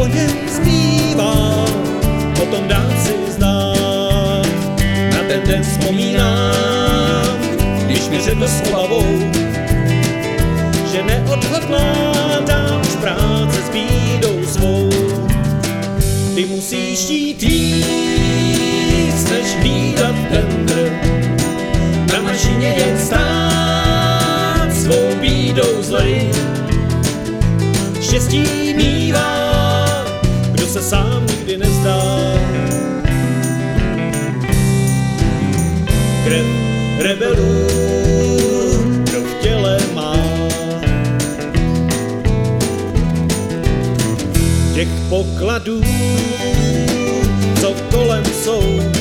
o něm zpívá, o tom dát si znát. Na ten den vzpomínám, když mi řekl s obavou, že neodhodládám už práce s bídou svou. Ty musíš jít víc, než hlídat tendr, na mašině jen stát svou bídou zlej. Štěstí mívá, kdo se sám nikdy nevzdá. Krev rebelů, kdo v těle má. Těch pokladů, co kolem jsou,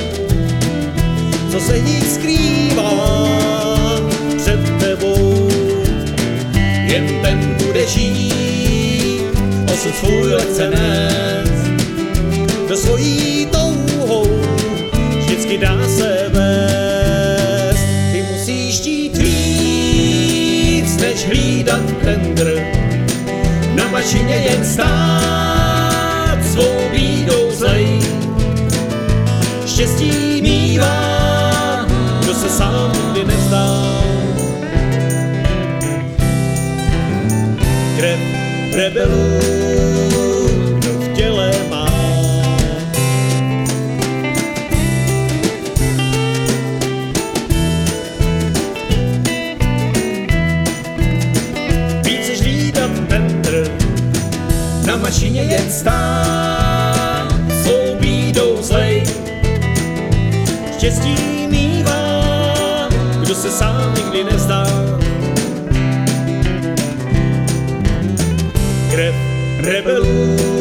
co se jich skrývá před tebou. Jen ten bude žít, osud svůj lehce nést, do svojí touhou vždycky dá se vést. Ty musíš jít víc, než hlídat tendr, na mašině jen stát svou bídou zlej. Štěstí mívá, kdo se sám nikdy nevzdá. Krev rebelů, kdo v těle má. Více než hlídat tendr, na mašině jen stát svou bídou zlej. Štěstí mívá, kdo se sám nikdy nevzdá. Krev rebelů,